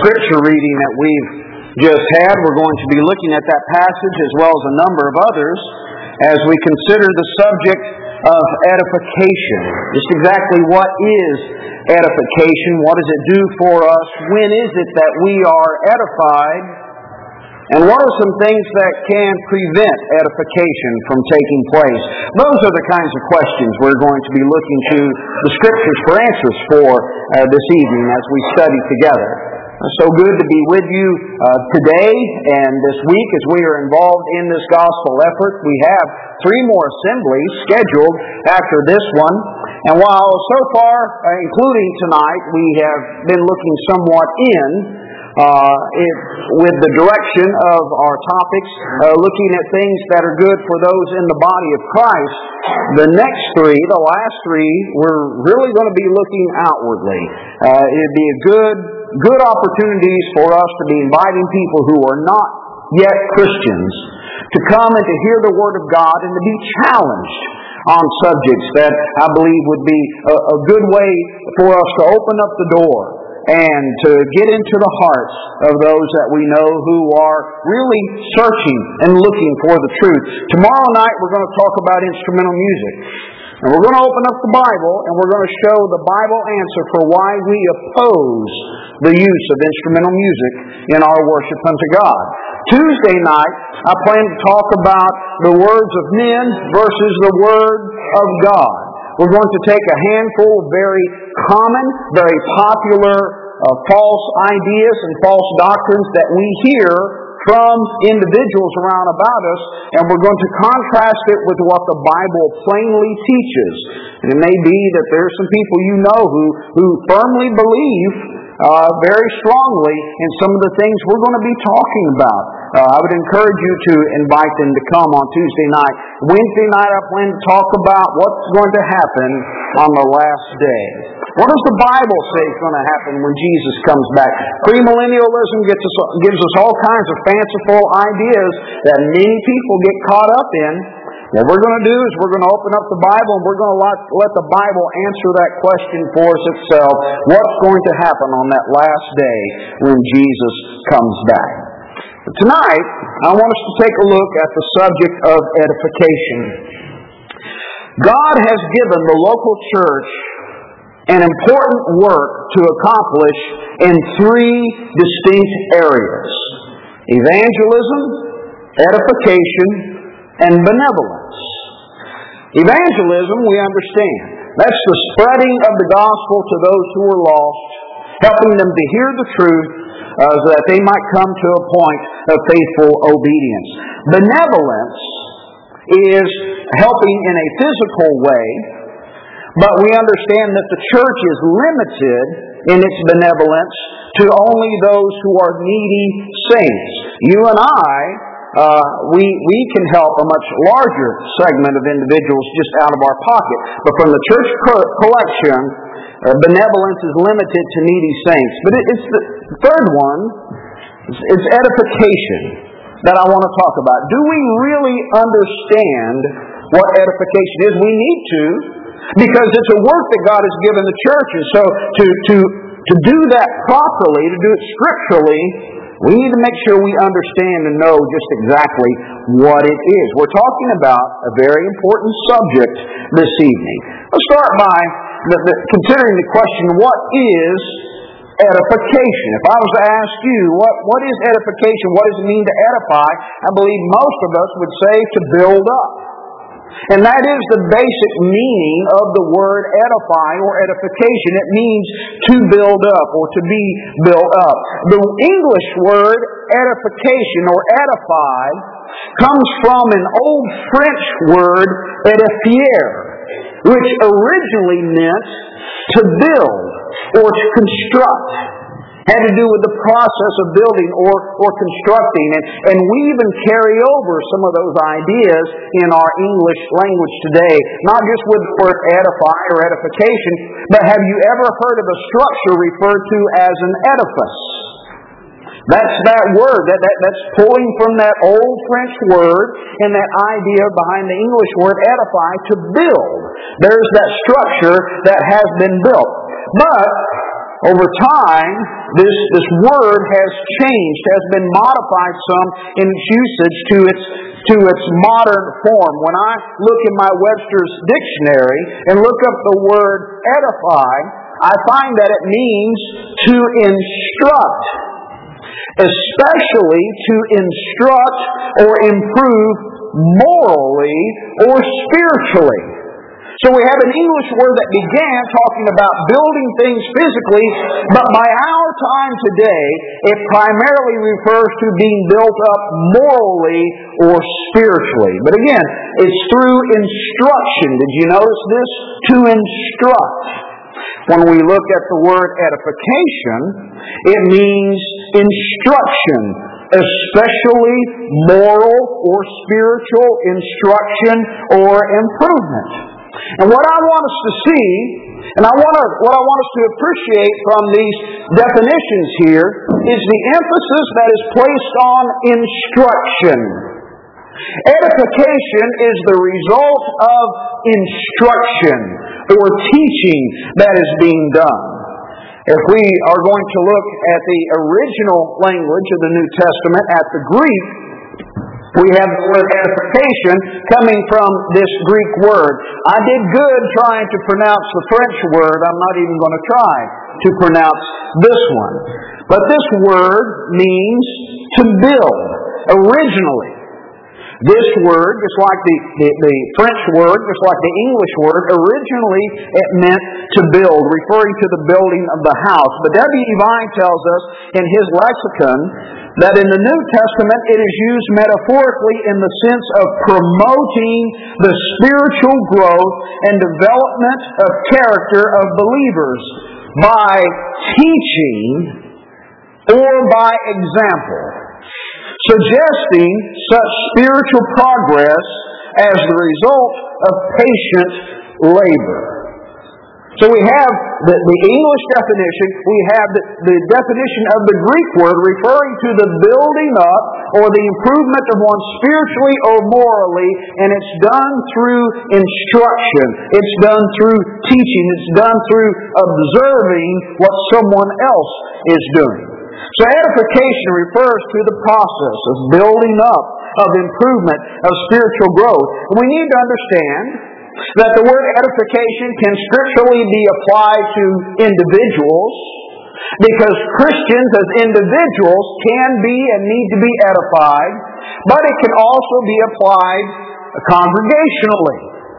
scripture reading that we've just had. We're going to be looking at that passage as well as a number of others as we consider the subject of edification. Just exactly what is edification? What does it do for us? When is it that we are edified? And what are some things that can prevent edification from taking place? Those are the kinds of questions we're going to be looking to the Scriptures for answers for this evening as we study together. It's so good to be with you today and this week as we are involved in this gospel effort. We have 3 more assemblies scheduled after this one. And while so far, including tonight, we have been looking somewhat with the direction of our topics, looking at things that are good for those in the body of Christ. The next 3, the last 3, we're really going to be looking outwardly. It'd be a good opportunities for us to be inviting people who are not yet Christians to come and to hear the Word of God and to be challenged on subjects that I believe would be a good way for us to open up the door and to get into the hearts of those that we know who are really searching and looking for the truth. Tomorrow night we're going to talk about instrumental music. And we're going to open up the Bible and we're going to show the Bible answer for why we oppose the use of instrumental music in our worship unto God. Tuesday night, I plan to talk about the words of men versus the Word of God. We're going to take a handful of very common, very popular false ideas and false doctrines that we hear from individuals around about us, and we're going to contrast it with what the Bible plainly teaches. And it may be that there are some people you know who firmly believe very strongly in some of the things we're going to be talking about. I would encourage you to invite them to come on Tuesday night. Wednesday night I plan to talk about what's going to happen on the last day. What does the Bible say is going to happen when Jesus comes back? Premillennialism gives us all kinds of fanciful ideas that many people get caught up in. What we're going to do is we're going to open up the Bible and we're going to let the Bible answer that question for us itself. What's going to happen on that last day when Jesus comes back? But tonight, I want us to take a look at the subject of edification. God has given the local church an important work to accomplish in 3 distinct areas: evangelism, edification, and benevolence. Evangelism, we understand. That's the spreading of the gospel to those who are lost, helping them to hear the truth so that they might come to a point of faithful obedience. Benevolence is helping in a physical way, but we understand that the church is limited in its benevolence to only those who are needy saints. You and I, we can help a much larger segment of individuals just out of our pocket. But from the church collection, benevolence is limited to needy saints. But it's the third one, it's edification that I want to talk about. Do we really understand what edification is? We need to, because it's a work that God has given the church. And so to do that properly, to do it scripturally, we need to make sure we understand and know just exactly what it is. We're talking about a very important subject this evening. Let's start by considering the question, what is edification? If I was to ask you, what is edification? What does it mean to edify? I believe most of us would say to build up. And that is the basic meaning of the word edify or edification. It means to build up or to be built up. The English word edification or edify comes from an old French word edifier, which originally meant to build or to construct. Had to do with the process of building or constructing. And we even carry over some of those ideas in our English language today. Not just with the word edify or edification, but have you ever heard of a structure referred to as an edifice? That's that word. That's pulling from that old French word and that idea behind the English word edify, to build. There's that structure that has been built. But Over time, this word has changed, has been modified some in its usage to its modern form. When I look in my Webster's dictionary and look up the word edify, I find that it means to instruct, especially to instruct or improve morally or spiritually. So we have an English word that began talking about building things physically, but by our time today, it primarily refers to being built up morally or spiritually. But again, it's through instruction. Did you notice this? To instruct. When we look at the word edification, it means instruction, especially moral or spiritual instruction or improvement. And what I want us to see, and what I want us to appreciate from these definitions here, is the emphasis that is placed on instruction. Edification is the result of instruction or teaching that is being done. If we are going to look at the original language of the New Testament, at the Greek, we have the word edification coming from this Greek word. I did good trying to pronounce the French word. I'm not even going to try to pronounce this one. But this word means to build, originally. This word, just like the French word, just like the English word, originally it meant to build, referring to the building of the house. But W.E. Vine tells us in his lexicon that in the New Testament it is used metaphorically in the sense of promoting the spiritual growth and development of character of believers by teaching or by example, suggesting such spiritual progress as the result of patient labor. So we have the English definition, we have the definition of the Greek word referring to the building up or the improvement of one spiritually or morally, and it's done through instruction, it's done through teaching, it's done through observing what someone else is doing. So edification refers to the process of building up, of improvement, of spiritual growth. And we need to understand that the word edification can scripturally be applied to individuals, because Christians as individuals can be and need to be edified, but it can also be applied congregationally.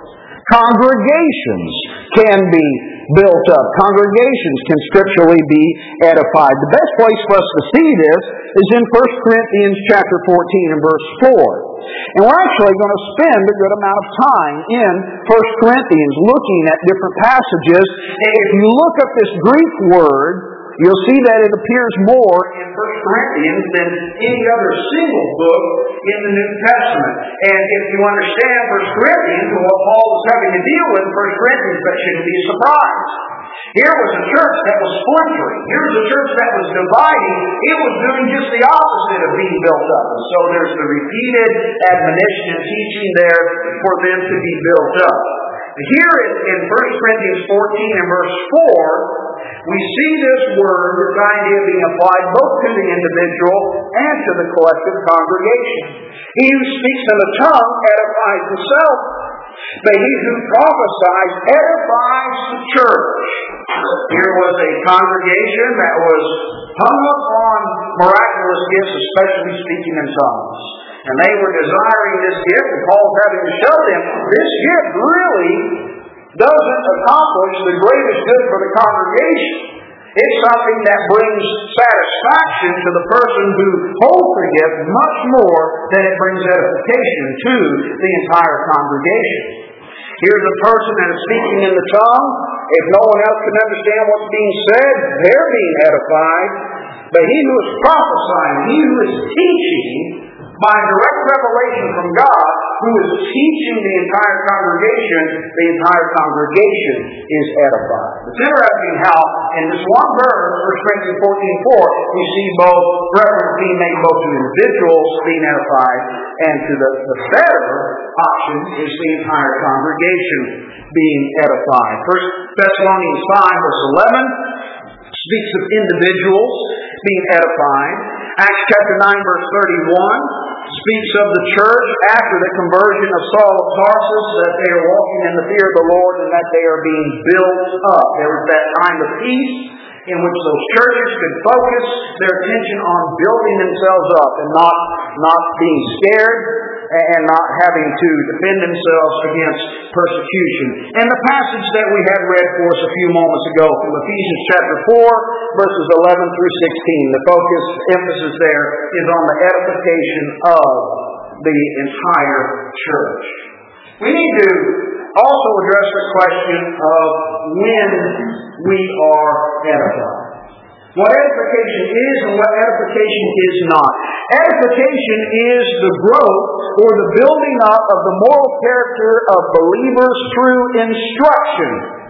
Congregations can be built up. Congregations can scripturally be edified. The best place for us to see this is in 1 Corinthians chapter 14 and verse 4. And we're actually going to spend a good amount of time in 1 Corinthians looking at different passages. And if you look up this Greek word, you'll see that it appears more in 1 Corinthians than any other single book in the New Testament. And if you understand 1 Corinthians and what Paul was having to deal with in 1 Corinthians, that shouldn't be a surprise. Here was a church that was splintering. Here was a church that was dividing. It was doing just the opposite of being built up. And so there's the repeated admonition and teaching there for them to be built up. Here in 1 Corinthians 14 and verse 4, we see this word, this idea being applied both to the individual and to the collective congregation. He who speaks in a tongue edifies himself, but he who prophesies edifies the church. Here was a congregation that was hung up on miraculous gifts, especially speaking in tongues. And they were desiring this gift, and Paul's having to show them this gift really doesn't accomplish the greatest good for the congregation. It's something that brings satisfaction to the person who holds the gift much more than it brings edification to the entire congregation. Here's a person that is speaking in the tongue. If no one else can understand what's being said, they're being edified. But he who is prophesying, he who is teaching, by direct revelation from God, who is teaching the entire congregation is edified. It's interesting how in this one verse, 1 Corinthians 14:4, we see both reference being made both to individuals being edified, and to the better option is the entire congregation being edified. 1 Thessalonians 5 verse 11 speaks of individuals being edified. Acts chapter 9 verse 31 speaks of the church after the conversion of Saul of Tarsus, that they are walking in the fear of the Lord and that they are being built up. There was that time of peace in which those churches could focus their attention on building themselves up and not being scared and not having to defend themselves against persecution. And the passage that we had read for us a few moments ago from Ephesians chapter 4, verses 11 through 16. The emphasis there is on the edification of the entire church. We need to also address the question of when we are edified. What edification is and what edification is not. Edification is the growth or the building up of the moral character of believers through instruction.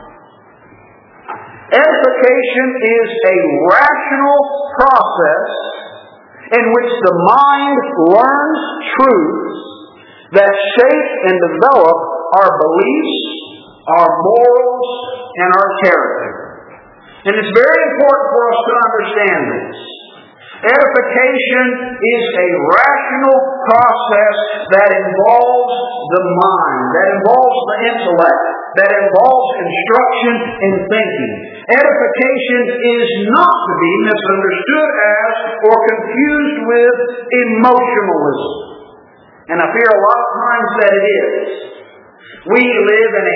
Edification is a rational process in which the mind learns truths that shape and develop our beliefs, our morals, and our character. And it's very important for us to understand this. Edification is a rational process that involves the mind, that involves the intellect, that involves instruction and thinking. Edification is not to be misunderstood as or confused with emotionalism. And I fear a lot of times that it is. We live in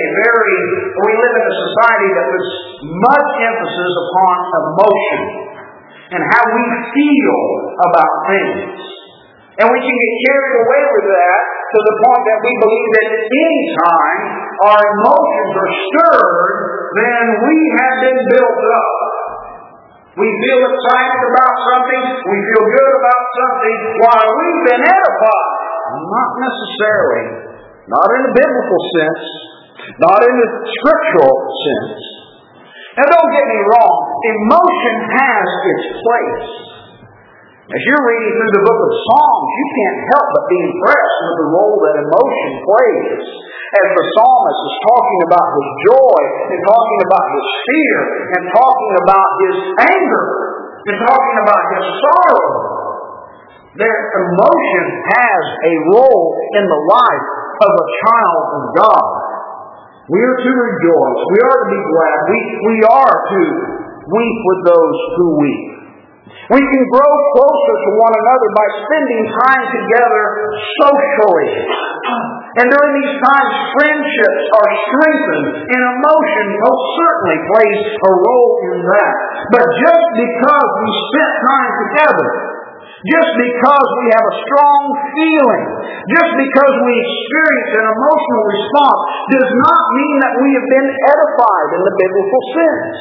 a society that puts much emphasis upon emotion and how we feel about things. And we can get carried away with that to the point that we believe that any time our emotions are stirred, then we have been built up. We feel excited about something, we feel good about something, while we've been edified. Not necessarily. Not in the biblical sense. Not in the scriptural sense. Now don't get me wrong. Emotion has its place. As you're reading through the book of Psalms, you can't help but be impressed with the role that emotion plays. As the psalmist is talking about his joy, and talking about his fear, and talking about his anger, and talking about his sorrow. Their emotion has a role in the life of a child of God. We are to rejoice. We are to be glad. We are to weep with those who weep. We can grow closer to one another by spending time together socially. And during these times, friendships are strengthened, and emotion most certainly plays a role in that. But just because we spent time together, just because we have a strong feeling, just because we experience an emotional response, does not mean that we have been edified in the biblical sense.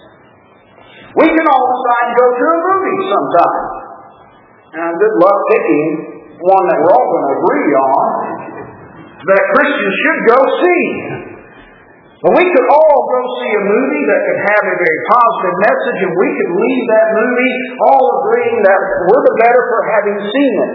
We can all decide to go to a movie sometime. And good luck picking one that we're all going to agree on that Christians should go see. But we could all go see a movie that could have a very positive message, and we could leave that movie all agreeing that we're the better for having seen it.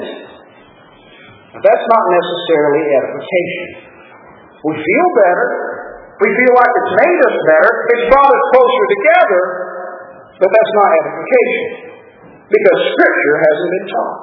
But that's not necessarily edification. We feel better. We feel like it's made us better. It's brought us closer together. But that's not edification. Because Scripture hasn't been taught.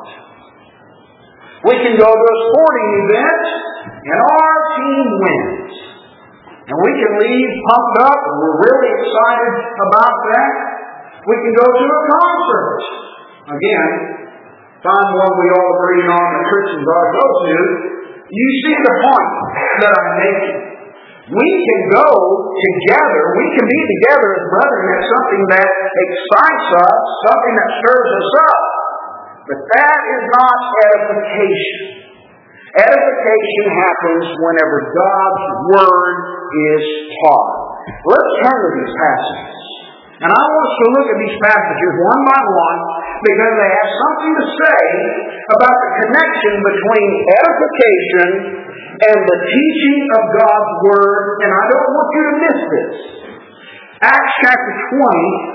We can go to a sporting event, and our team wins. And we can leave pumped up, and we're really excited about that. We can go to a concert. Again, find one we all agree on that Christians ought to go to. You see the point that I'm making. We can go together, we can be together as brethren at something that excites us, something that stirs us up. But that is not edification. Edification happens whenever God's Word is taught. Let's turn to these passages. And I want us to look at these passages one by one because they have something to say about the connection between edification and the teaching of God's Word. And I don't want you to miss this. Acts chapter 20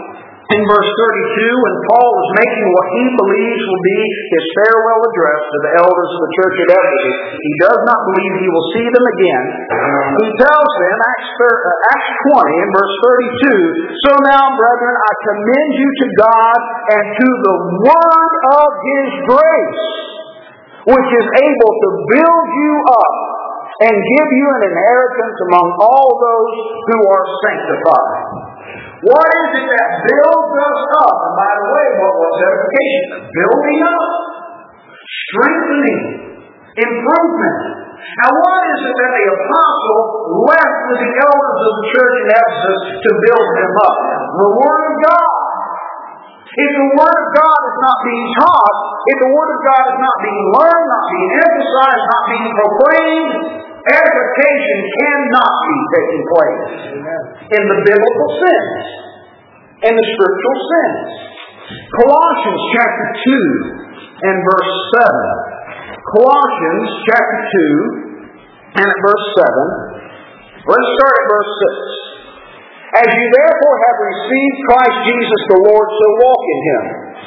In verse 32, when Paul is making what he believes will be his farewell address to the elders of the church at Ephesus, he does not believe he will see them again. He tells them, Acts 20 in verse 32, "So now, brethren, I commend you to God and to the word of His grace, which is able to build you up and give you an inheritance among all those who are sanctified." What is it that builds us up? And by the way, what was edification? Building up, strengthening, improvement. Now what is it that the apostle left with the elders of the church in Ephesus to build them up? The Word of God. If the Word of God is not being taught, if the Word of God is not being learned, not being emphasized, not being proclaimed, edification cannot be taking place in the biblical sense, in the scriptural sense. Colossians chapter 2 and verse 7. Colossians chapter 2 and at verse 7. Let's start at verse 6. "As you therefore have received Christ Jesus the Lord, so walk in Him,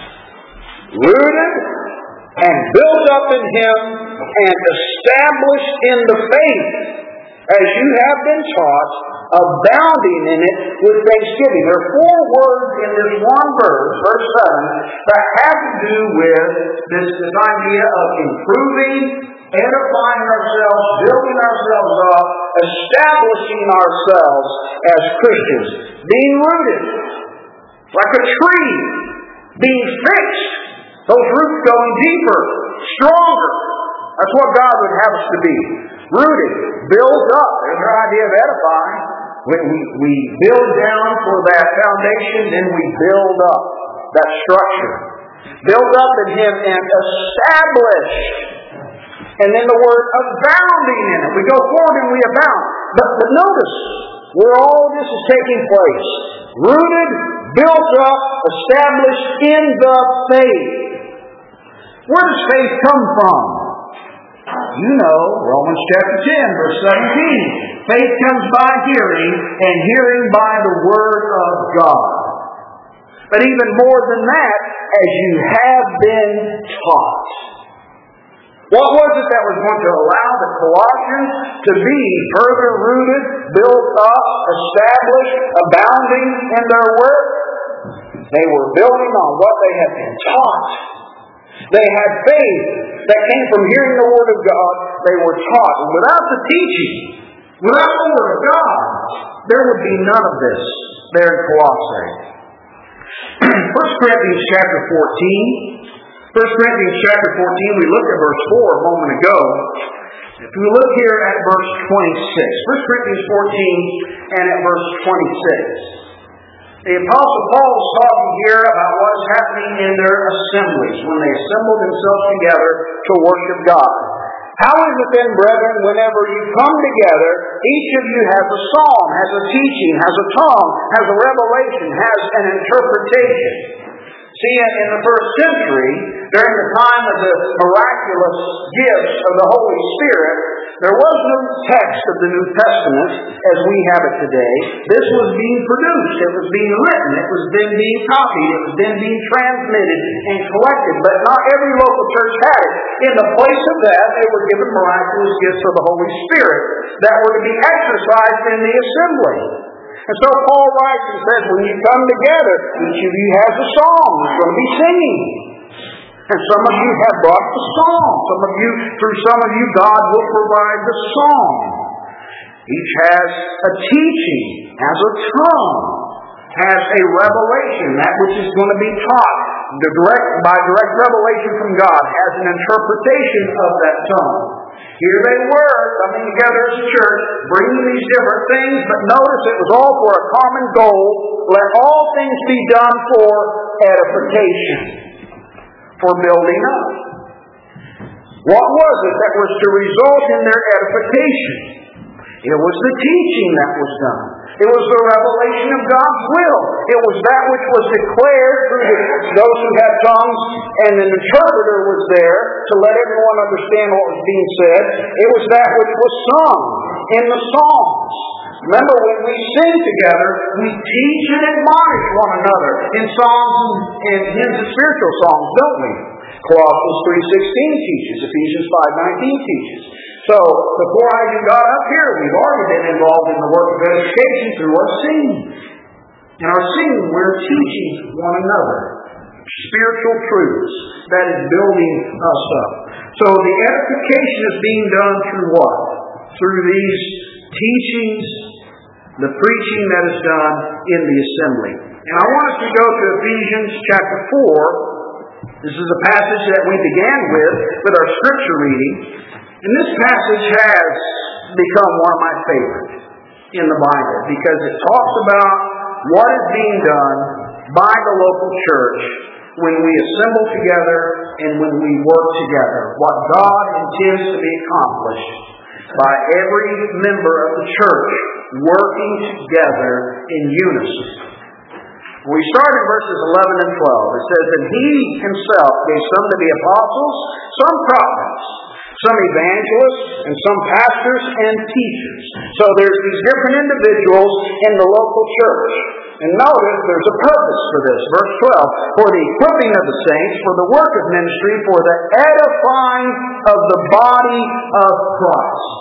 rooted and built up in Him and established in the faith, as you have been taught, abounding in it with thanksgiving." There are 4 words in this one verse, verse 7, that have to do with this idea of improving, edifying ourselves, building ourselves up, establishing ourselves as Christians, being rooted like a tree, being fixed, those roots going deeper, stronger. That's what God would have us to be. Rooted, build up. There's our idea of edifying. We build down for that foundation, then we build up that structure. Build up in Him and establish. And then the word abounding in it. We go forward and we abound. But notice where all this is taking place. Rooted, built up, established in the faith. Where does faith come from? You know, Romans chapter 10, verse 17. Faith comes by hearing, and hearing by the Word of God. But even more than that, as you have been taught. What was it that was going to allow the Colossians to be further rooted, built up, established, abounding in their work? They were building on what they had been taught. They had faith that came from hearing the Word of God. They were taught. And without the teaching, without the Word of God, there would be none of this there in Colossae. 1 Corinthians chapter 14. 1 Corinthians chapter 14, we looked at verse 4 a moment ago. If we look here at verse 26. 1 Corinthians 14 and at verse 26. The Apostle Paul is talking here about what is happening in their assemblies, when they assemble themselves together to worship God. How is it then, brethren, whenever you come together, each of you has a psalm, has a teaching, has a tongue, has a revelation, has an interpretation? See, in the first century, during the time of the miraculous gifts of the Holy Spirit, there was no text of the New Testament as we have it today. This was being produced, it was being written, it was then being copied, it was then being transmitted and collected. But not every local church had it. In the place of that, they were given miraculous gifts of the Holy Spirit that were to be exercised in the assembly. And so Paul writes and says, when you come together, each of you has a song. You're going to be singing. And some of you have brought the song. Through some of you, God will provide the song. Each has a teaching, has a tongue, has a revelation, that which is going to be taught by direct revelation from God, has an interpretation of that tongue. Here they were, coming together as a church, bringing these different things, but notice it was all for a common goal. Let all things be done for edification, for building up. What was it that was to result in their edification? It was the teaching that was done. It was the revelation of God's will. It was that which was declared through those who had tongues, and an interpreter was there to let everyone understand what was being said. It was that which was sung in the Psalms. Remember, when we sing together, we teach and admonish one another in psalms and hymns and spiritual songs, don't we? Colossians 3:16 teaches, Ephesians 5:19 teaches. So, before I even got up here, we've already been involved in the work of edification through our singing. In our singing, we're teaching one another spiritual truths that is building us up. So the edification is being done through what? Through these teachings, the preaching that is done in the assembly. And I want us to go to Ephesians chapter 4. This is a passage that we began with our scripture reading. And this passage has become one of my favorites in the Bible because it talks about what is being done by the local church when we assemble together and when we work together. What God intends to be accomplished by every member of the church working together in unison. We start in verses 11 and 12. It says, "And He Himself gave some to be apostles, some prophets, some evangelists, and some pastors and teachers." So there's these different individuals in the local church. And notice there's a purpose for this. Verse 12, "For the equipping of the saints, for the work of ministry, for the edifying of the body of Christ."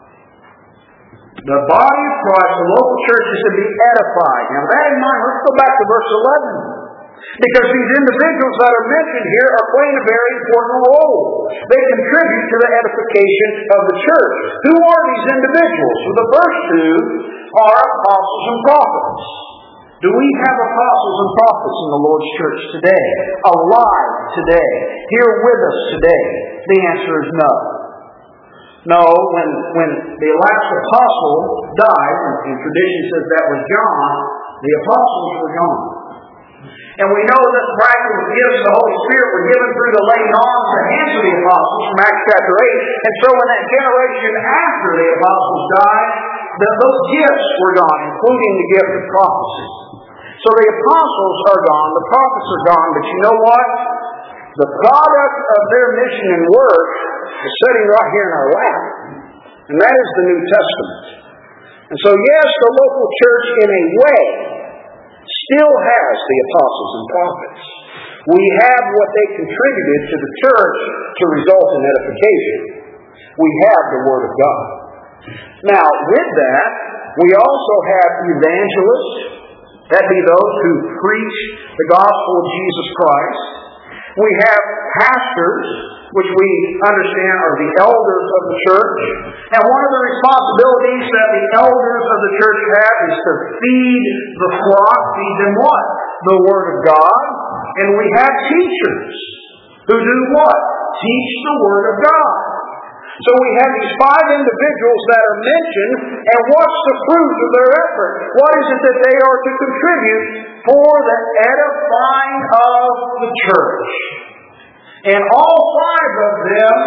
The body of Christ, the local church, is to be edified. Now with that in mind, let's go back to verse 11. Because these individuals that are mentioned here are playing a very important role. They contribute to the edification of the church. Who are these individuals? Well, the first two are apostles and prophets. Do we have apostles and prophets in the Lord's church today? Alive today? Here with us today? The answer is no. No, when the last apostle died, and tradition says that was John, the apostles were gone. And we know that the practical gifts of the Holy Spirit were given through the laying on of the hands of the apostles from Acts chapter 8. And so when that generation after the apostles died, those gifts were gone, including the gift of prophecy. So the apostles are gone, the prophets are gone, but you know what? The product of their mission and work is sitting right here in our lap. And that is the New Testament. And so yes, the local church in a way still has the apostles and prophets. We have what they contributed to the church to result in edification. We have the Word of God. Now, with that, we also have evangelists. That be those who preach the gospel of Jesus Christ. We have pastors, which we understand are the elders of the church. And one of the responsibilities that the elders of the church have is to feed the flock. Feed them what? The Word of God. And we have teachers who do what? Teach the Word of God. So we have these five individuals that are mentioned, and what's the fruit of their effort? What is it that they are to contribute for the edifying of the church? And all five of them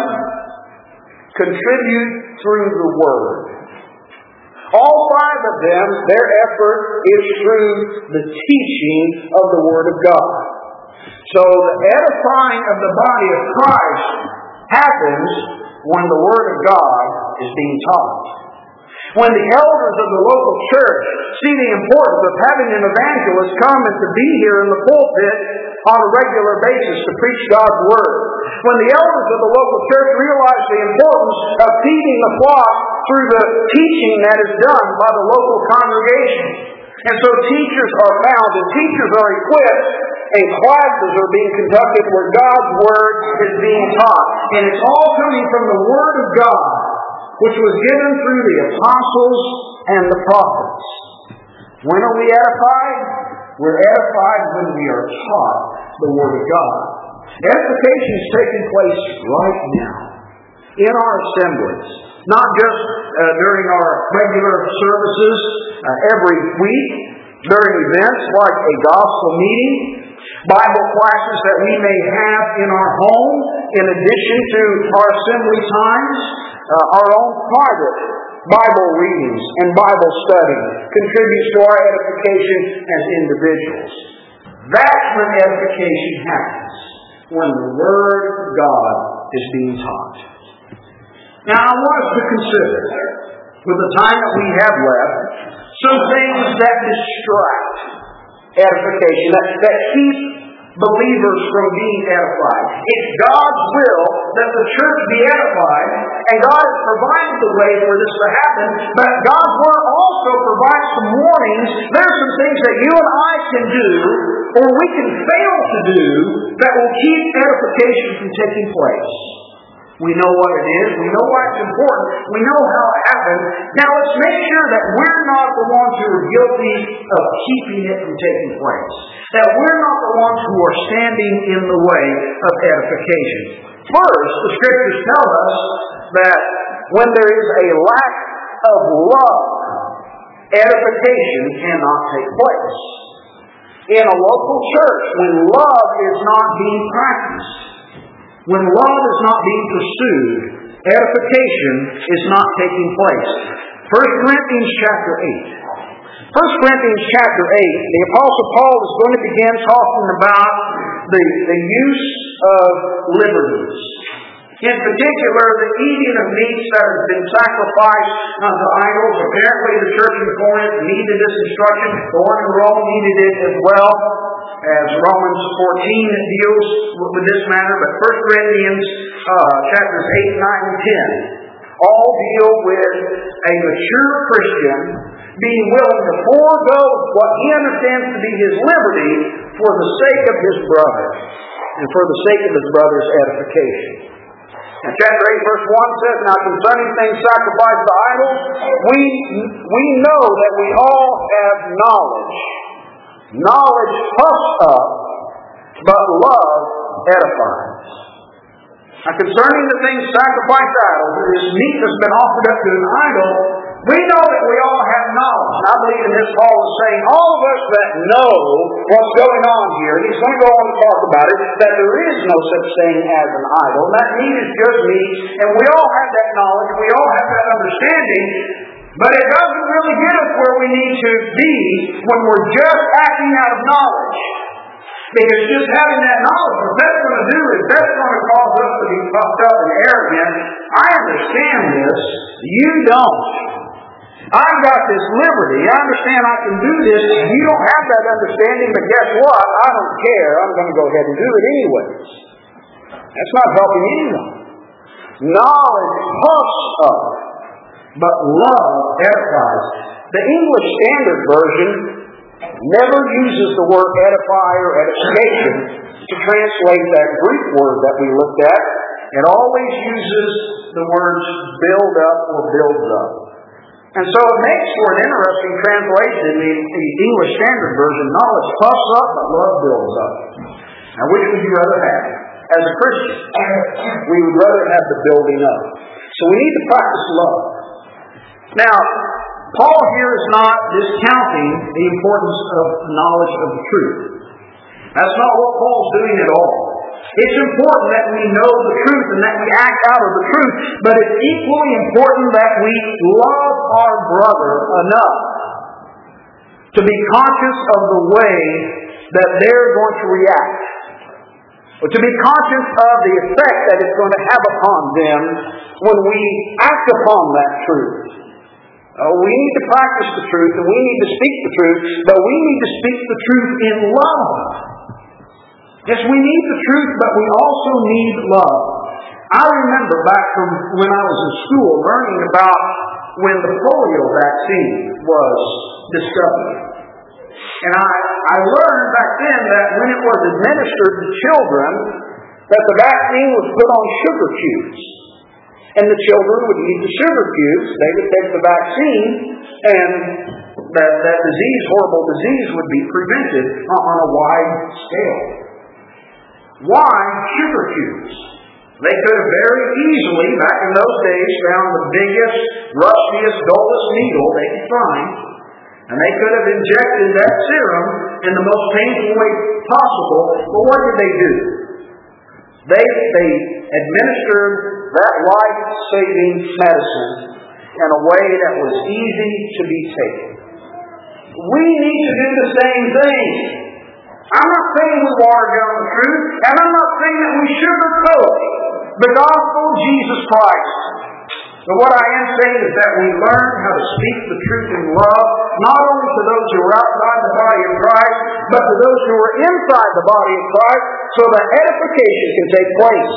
contribute through the Word. All five of them, their effort is through the teaching of the Word of God. So the edifying of the body of Christ happens when the Word of God is being taught. When the elders of the local church see the importance of having an evangelist come and to be here in the pulpit on a regular basis to preach God's Word. When the elders of the local church realize the importance of feeding the flock through the teaching that is done by the local congregation. And so teachers are found and teachers are equipped and classes are being conducted where God's Word is being taught. And it's all coming from the Word of God, which was given through the apostles and the prophets. When are we edified? We're edified when we are taught the Word of God. Edification is taking place right now in our assemblies. Not just during our regular services every week, during events like a gospel meeting, Bible classes that we may have in our home, in addition to our assembly times, our own private Bible readings and Bible study contributes to our edification as individuals. That's when edification happens, when the Word of God is being taught. Now I want us to consider, with the time that we have left, some things that distract edification, that keep believers from being edified. It's God's will that the church be edified, and God has provided the way for this to happen, but God's Word also provides some warnings. There are some things that you and I can do, or we can fail to do, that will keep edification from taking place. We know what it is. We know why it's important. We know how it happens. Now let's make sure that we're not the ones who are guilty of keeping it from taking place. That we're not the ones who are standing in the way of edification. First, the Scriptures tell us that when there is a lack of love, edification cannot take place. In a local church, when love is not being practiced, when love is not being pursued, edification is not taking place. 1 Corinthians chapter 8. 1 Corinthians chapter 8, the Apostle Paul is going to begin talking about the use of liberties. In particular, the eating of meats that have been sacrificed unto idols. Apparently the church in Corinth needed this instruction. The one in Rome needed it as well. As Romans 14 deals with this matter, but 1 Corinthians chapters 8, 9, and 10 all deal with a mature Christian being willing to forego what he understands to be his liberty for the sake of his brother and for the sake of his brother's edification. And chapter 8 verse 1 says, Now concerning things sacrificed to idols, we know that we all have knowledge. Knowledge puffs up, but love edifies. Now concerning the things sacrificed to idols, this meat that's been offered up to an idol, we know that we all have knowledge. And I believe in this Paul is saying, all of us that know what's going on here, and he's going to go on to talk about it, that there is no such thing as an idol. And that meat is just meat, and we all have that knowledge, we all have that understanding. But it doesn't really get us where we need to be when we're just acting out of knowledge. Because just having that knowledge, what that's going to do is that's going to cause us to be puffed up and arrogant. I understand this. You don't. I've got this liberty. I understand I can do this. You don't have that understanding, but guess what? I don't care. I'm going to go ahead and do it anyways. That's not helping anyone. Knowledge puffs up, but love edifies. The English Standard Version never uses the word edify or edification to translate that Greek word that we looked at. It always uses the words build up or builds up. And so it makes for an interesting translation in the English Standard Version. Knowledge puffs up, but love builds up. Now which would you rather have? As a Christian, we would rather have the building up. So we need to practice love. Now, Paul here is not discounting the importance of knowledge of the truth. That's not what Paul's doing at all. It's important that we know the truth and that we act out of the truth, but it's equally important that we love our brother enough to be conscious of the way that they're going to react, or to be conscious of the effect that it's going to have upon them when we act upon that truth. We need to practice the truth and we need to speak the truth, but we need to speak the truth in love. Yes, we need the truth, but we also need love. I remember back from when I was in school learning about when the polio vaccine was discovered. And I learned back then that when it was administered to children, that the vaccine was put on sugar cubes. And the children would eat the sugar cubes, they would take the vaccine, and that disease, horrible disease, would be prevented on a wide scale. Why sugar cubes? They could have very easily, back in those days, found the biggest, rustiest, dullest needle they could find, and they could have injected that serum in the most painful way possible. But what did they do? They administered that life-saving medicine in a way that was easy to be taken. We need to do the same thing. I'm not saying we water down the truth, and I'm not saying that we sugarcoat the gospel of Jesus Christ. But what I am saying is that we learn how to speak the truth in love, not only to those who are outside the body of Christ, but to those who are inside the body of Christ, so that edification can take place.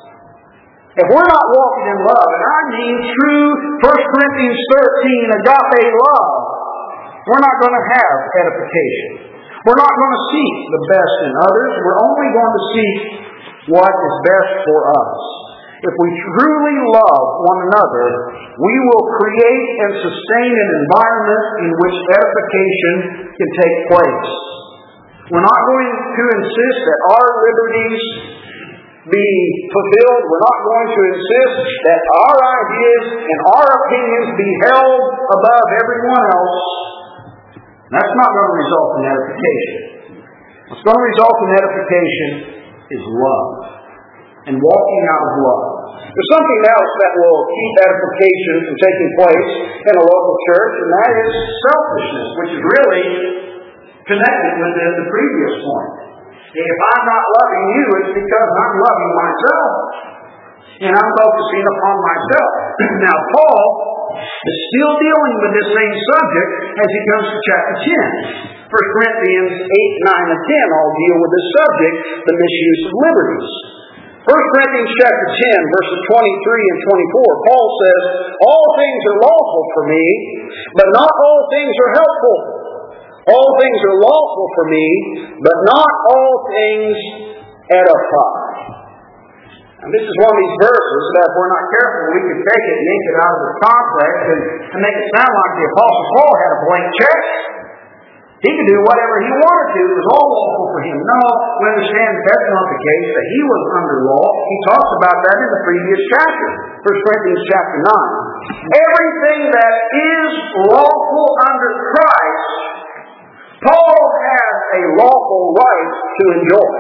If we're not walking in love, and I mean true 1 Corinthians 13 agape love, we're not going to have edification. We're not going to seek the best in others. We're only going to seek what is best for us. If we truly love one another, we will create and sustain an environment in which edification can take place. We're not going to insist that our liberties be fulfilled. We're not going to insist that our ideas and our opinions be held above everyone else. That's not going to result in edification. What's going to result in edification is love and walking out of love. There's something else that will keep edification from taking place in a local church, and that is selfishness, which is really connected with the previous point. If I'm not loving you, it's because I'm loving myself. And I'm focusing upon myself. Now, Paul is still dealing with this same subject as he comes to chapter 10. 1 Corinthians 8, 9, and 10 all deal with this subject, the misuse of liberties. 1 Corinthians chapter 10, verses 23 and 24, Paul says, "All things are lawful for me, but not all things are helpful. All things are lawful for me, but not all things edify." And this is one of these verses that if we're not careful, we could take it and yank it out of the context and make it sound like the Apostle Paul had a blank check. He could do whatever he wanted to. It was all lawful for him. No, we understand that that's not the case, that he was under law. He talks about that in the previous chapter, 1 Corinthians chapter 9. Everything that is lawful under Christ, Paul has a lawful right to enjoy.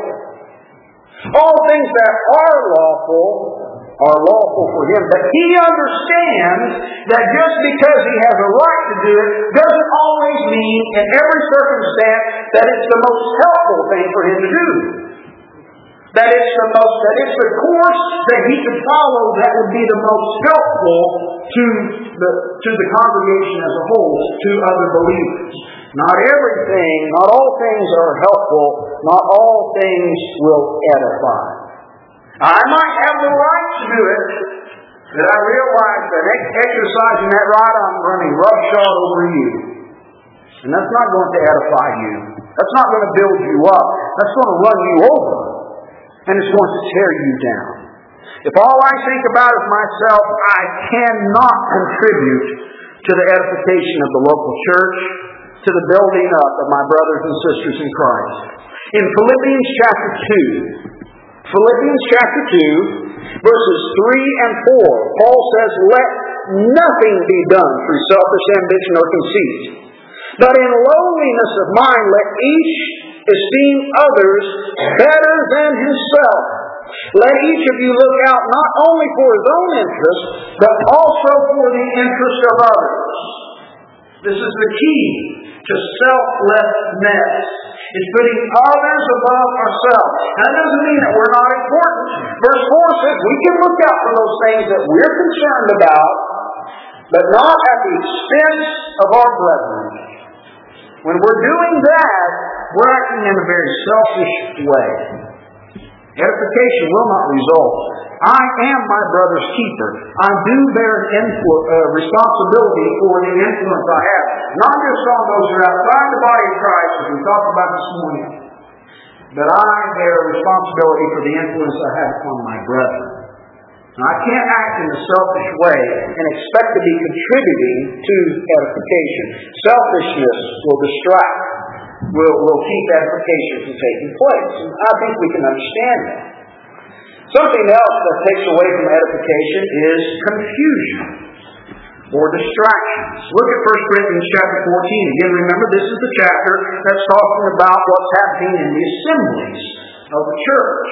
All things that are lawful for him. But he understands that just because he has a right to do it doesn't always mean in every circumstance that it's the most helpful thing for him to do. That it's the course that he could follow that would be the most helpful to the congregation as a whole, to other believers. Not all things are helpful, not all things will edify. I might have the right to do it, but I realize that exercising that right, I'm running roughshod over you. And that's not going to edify you. That's not going to build you up. That's going to run you over. And it's going to tear you down. If all I think about is myself, I cannot contribute to the edification of the local church, to the building up of my brothers and sisters in Christ. In Philippians chapter 2, verses 3 and 4, Paul says, "Let nothing be done through selfish ambition or conceit, but in lowliness of mind let each esteem others better than himself. Let each of you look out not only for his own interest, but also for the interest of others." This is the key to selflessness. It's putting others above ourselves. That doesn't mean that we're not important. Verse 4 says we can look out for those things that we're concerned about, but not at the expense of our brethren. When we're doing that, we're acting in a very selfish way. Edification will not result. I am my brother's keeper. I do bear responsibility for the influence I have. Not just on those who are outside the body of Christ, as we talked about this morning, but I bear responsibility for the influence I have upon my brethren. Now, I can't act in a selfish way and expect to be contributing to edification. Selfishness will distract, will keep edification from taking place. And I think we can understand that. Something else that takes away from edification is confusion or distractions. Look at 1 Corinthians chapter 14. Again, remember, this is the chapter that's talking about what's happening in the assemblies of the church.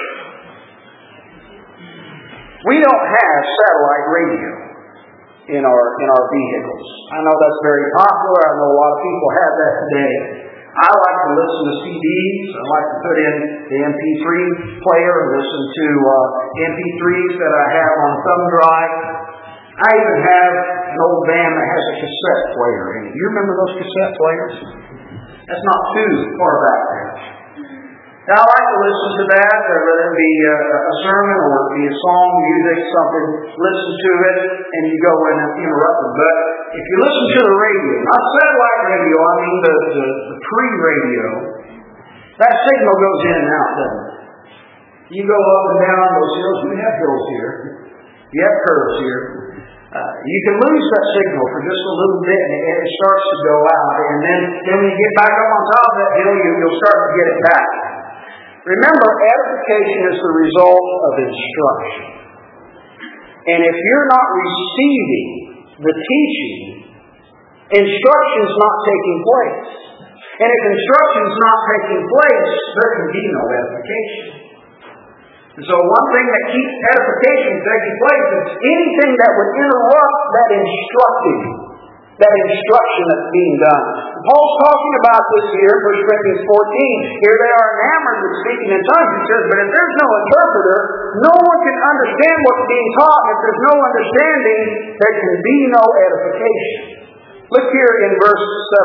We don't have satellite radio in our vehicles. I know that's very popular. I know a lot of people have that today. I like to listen to CDs. I like to put in the MP3 player and listen to MP3s that I have on thumb drive. I even have an old van that has a cassette player in it. You remember those cassette players? That's not too far back there. Now, I like to listen to that, whether it be a sermon or it be a song, music, something. Listen to it, and you go in and interrupt it. But if you listen to the radio, not satellite radio, I mean the pre-radio, that signal goes in and out, doesn't it? You go up and down those hills. We have hills here. You have curves here. You can lose that signal for just a little bit, and it starts to go out. And then when you get back up on top of that hill, you'll start to get it back. Remember, edification is the result of instruction. And if you're not receiving the teaching, instruction's not taking place. And if instruction's not taking place, there can be no edification. And so one thing that keeps edification taking place is anything that would interrupt that instruction that's being done. Paul's talking about this here in 1 Corinthians 14. Here they are enamored with speaking in tongues. He says, but if there's no interpreter, no one can understand what's being taught. And if there's no understanding, there can be no edification. Look here in verse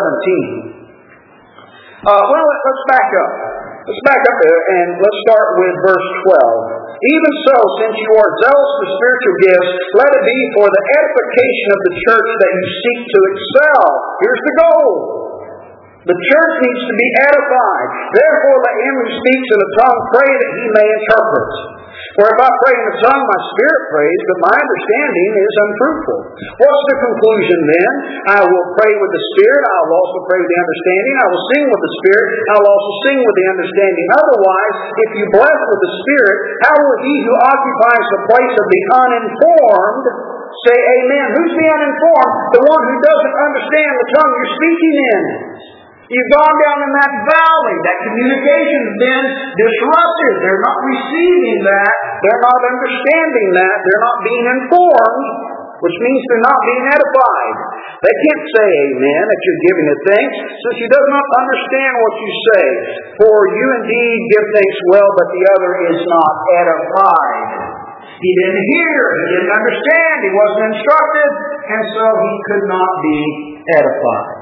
17. Let's back up. Let's back up there and let's start with verse 12. Even so, since you are zealous for spiritual gifts, let it be for the edification of the church that you seek to excel. Here's the goal. The church needs to be edified. Therefore, let him who speaks in a tongue pray that he may interpret. For if I pray in a tongue, my spirit prays, but my understanding is unfruitful. What's the conclusion then? I will pray with the spirit, I will also pray with the understanding. I will sing with the spirit, I will also sing with the understanding. Otherwise, if you bless with the spirit, how will he who occupies the place of the uninformed say amen? Who's the uninformed? The one who doesn't understand the tongue you're speaking in. You've gone down in that valley. That communication's been disrupted. They're not receiving that. They're not understanding that. They're not being informed, which means they're not being edified. They can't say amen that you're giving a thanks, since he does not understand what you say. For you indeed give thanks well, but the other is not edified. He didn't hear. He didn't understand. He wasn't instructed. And so he could not be edified.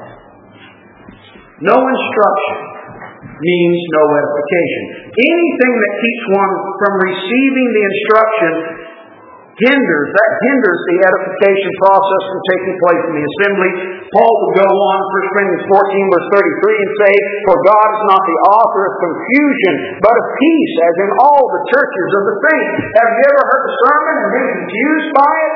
No instruction means no edification. Anything that keeps one from receiving the instruction hinders the edification process from taking place in the assembly. Paul would go on, 1 Corinthians 14, verse 33, and say, for God is not the author of confusion, but of peace, as in all the churches of the saints. Have you ever heard a sermon and been confused by it?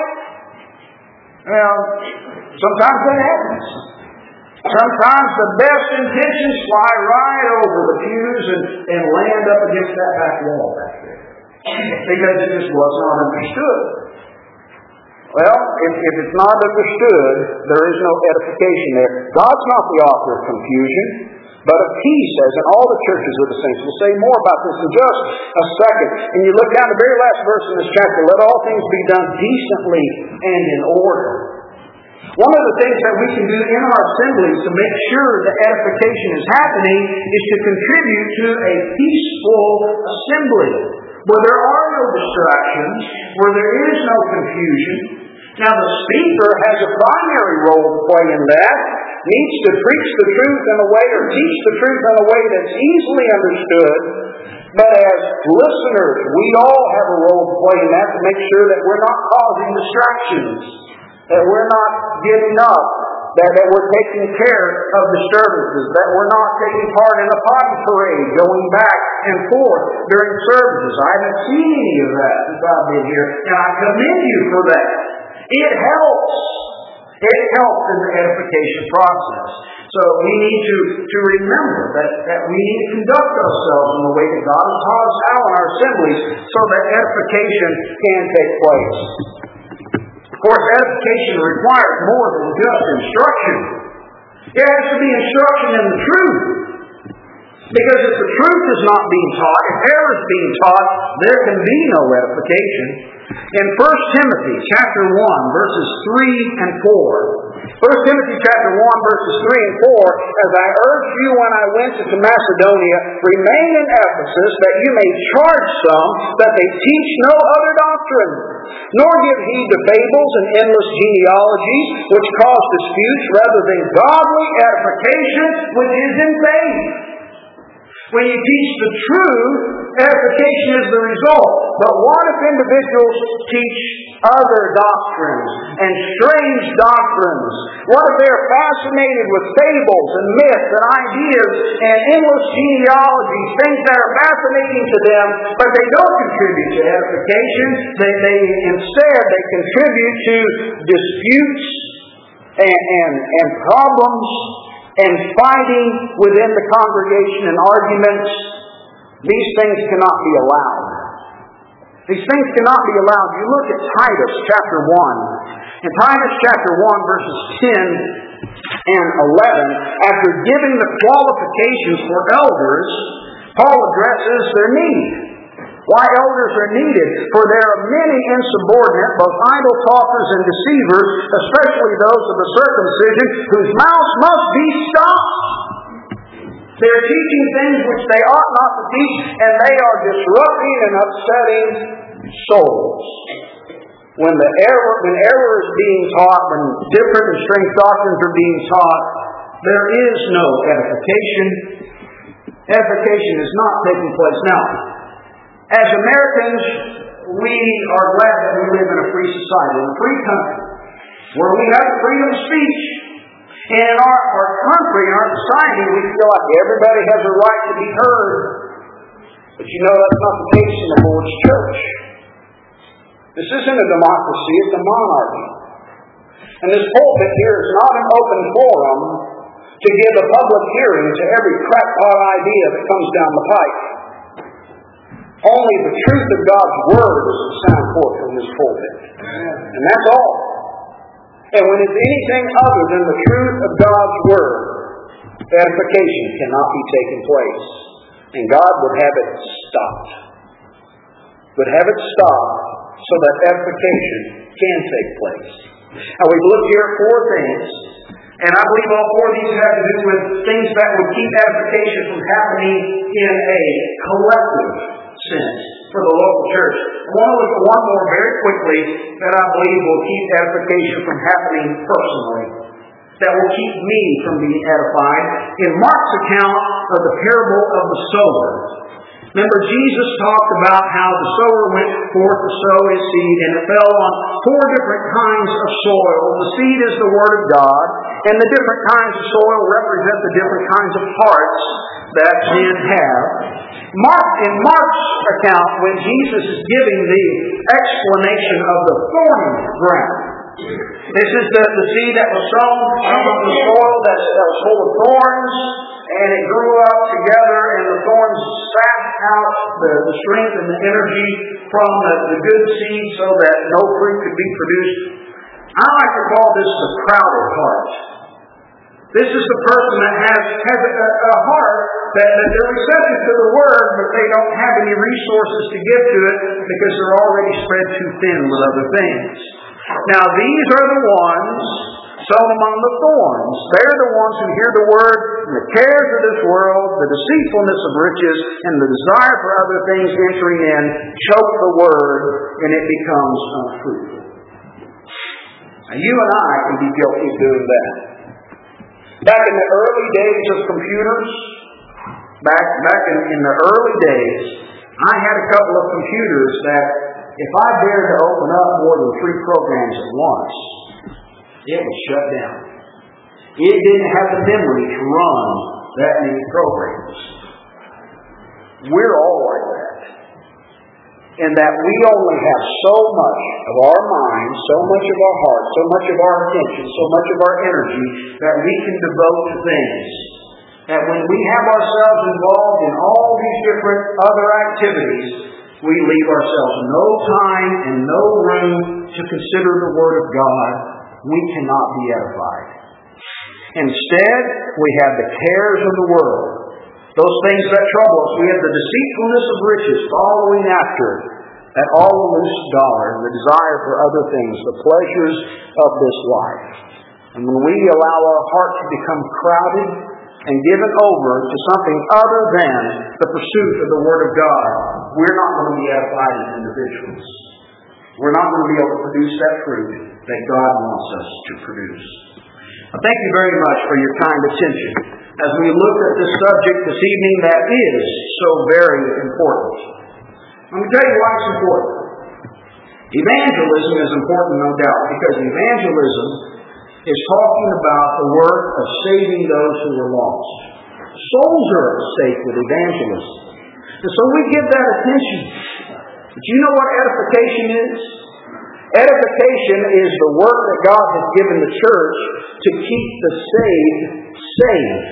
Well, sometimes that happens. Sometimes the best intentions fly right over the pews and land up against that back wall back there. Because it just was not understood. Well, if it's not understood, there is no edification there. God's not the author of confusion, but of peace, as in all the churches of the saints. We'll say more about this in just a second. And you look down the very last verse in this chapter, let all things be done decently and in order. One of the things that we can do in our assemblies to make sure that edification is happening is to contribute to a peaceful assembly where there are no distractions, where there is no confusion. Now the speaker has a primary role to play in that, needs to preach the truth in a way or teach the truth in a way that's easily understood. But as listeners, we all have a role to play in that to make sure that we're not causing distractions, that we're not giving up, that we're taking care of disturbances, that we're not taking part in a potty parade, going back and forth during services. I haven't seen any of that since I've been here, and I commend you for that. It helps. It helps in the edification process. So we need to remember that we need to conduct ourselves in the way that God has taught us how in our assemblies so that edification can take place. Of course, edification requires more than just instruction. There has to be instruction in the truth. Because if the truth is not being taught, if error is being taught, there can be no edification. In 1 Timothy chapter 1, verses 3 and 4, 1 Timothy chapter 1, verses 3 and 4, as I urged you when I went to Macedonia, remain in Ephesus, that you may charge some that they teach no other doctrine, nor give heed to fables and endless genealogies, which cause disputes, rather than godly edification, which is in faith. When you teach the truth, edification is the result. But what if individuals teach other doctrines and strange doctrines? What if they're fascinated with fables and myths and ideas and endless genealogies, things that are fascinating to them, but they don't contribute to edification? Instead, they contribute to disputes and problems and fighting within the congregation and arguments. These things cannot be allowed. These things cannot be allowed. You look at Titus chapter 1. In Titus chapter 1, verses 10 and 11, after giving the qualifications for elders, Paul addresses their need. Why elders are needed? For there are many insubordinate, both idle talkers and deceivers, especially those of the circumcision, whose mouths must be stopped. They are teaching things which they ought not to teach, and they are disrupting and upsetting souls. When error is being taught, when different and strange doctrines are being taught, there is no edification. Edification is not taking place. Now, as Americans, we are glad that we live in a free society, in a free country, where we have freedom of speech. And in our country, in our society, we feel like everybody has a right to be heard. But you know that's not the case in the Lord's church. This isn't a democracy, it's a monarchy. And this pulpit here is not an open forum to give a public hearing to every crackpot idea that comes down the pike. Only the truth of God's Word is to sound forth from this pulpit. And that's all. And when it's anything other than the truth of God's Word, edification cannot be taking place. And God would have it stopped. Would have it stopped so that edification can take place. Now we've looked here at four things. And I believe all four of these have to do with things that would keep edification from happening in a collective sense for the local church. I want to look at one more very quickly that I believe will keep edification from happening personally. That will keep me from being edified. In Mark's account of the parable of the sower, remember Jesus talked about how the sower went forth to sow his seed, and it fell on four different kinds of soil. The seed is the Word of God, and the different kinds of soil represent the different kinds of hearts that men have. In Mark's account, when Jesus is giving the explanation of the thorny ground, this is the seed that was sown on the soil that was full of thorns, and it grew up together, and the thorns sapped out the strength and the energy from the good seed so that no fruit could be produced. I like to call this the crowded heart. This is the person that has a heart that they're receptive to the Word, but they don't have any resources to give to it because they're already spread too thin with other things. Now these are the ones sown among the thorns. They're the ones who hear the Word, and the cares of this world, the deceitfulness of riches, and the desire for other things entering in, choke the Word, and it becomes unfruitful. Now you and I can be guilty of doing that. Back in the early days of computers, back in the early days, I had a couple of computers that if I dared to open up more than 3 programs at once, it would shut down. It didn't have the memory to run that many programs. We're all like that. In that we only have so much of our mind, so much of our heart, so much of our attention, so much of our energy that we can devote to things. That when we have ourselves involved in all these different other activities, we leave ourselves no time and no room to consider the Word of God. We cannot be edified. Instead, we have the cares of the world. Those things that trouble us. We have the deceitfulness of riches following after at all the loose dollar, and the desire for other things, the pleasures of this life. And when we allow our heart to become crowded and given over to something other than the pursuit of the Word of God, we're not going to be edified as individuals. We're not going to be able to produce that fruit that God wants us to produce. I thank you very much for your kind attention as we look at this subject this evening that is so very important. Let me tell you why it's important. Evangelism is important, no doubt, because evangelism is talking about the work of saving those who are lost. Souls are at stake with evangelism. And so we give that attention. But you know what edification is? Edification is the work that God has given the church to keep the saved saved.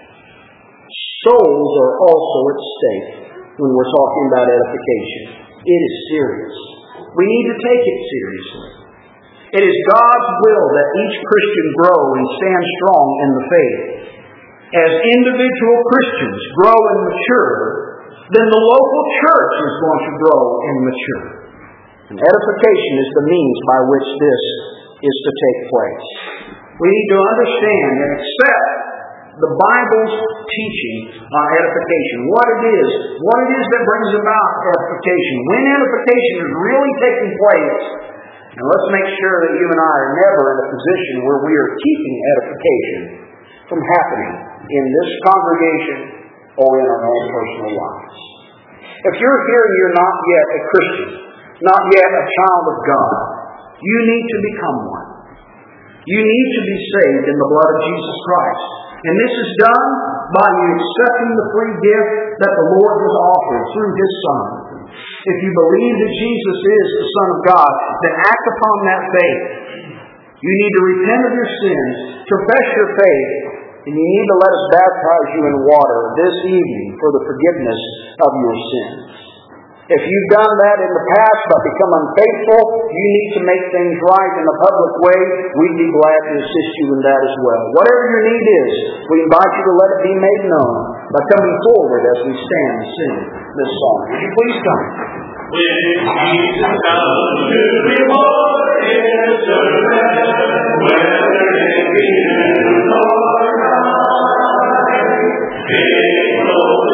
Souls are also at stake when we're talking about edification. It is serious. We need to take it seriously. It is God's will that each Christian grow and stand strong in the faith. As individual Christians grow and mature, then the local church is going to grow and mature. And edification is the means by which this is to take place. We need to understand and accept the Bible's teaching on edification, what it is that brings about edification, when edification is really taking place. And let's make sure that you and I are never in a position where we are keeping edification from happening in this congregation or in our own personal lives. If you're here and you're not yet a Christian, not yet a child of God, you need to become one. You need to be saved in the blood of Jesus Christ. And this is done by you accepting the free gift that the Lord has offered through His Son. If you believe that Jesus is the Son of God, then act upon that faith. You need to repent of your sins, confess your faith, and you need to let us baptize you in water this evening for the forgiveness of your sins. If you've done that in the past but become unfaithful, you need to make things right in a public way. We'd be glad to assist you in that as well. Whatever your need is, we invite you to let it be made known by coming forward as we stand and sing this song. Would you please come? When Jesus comes to reward His servants,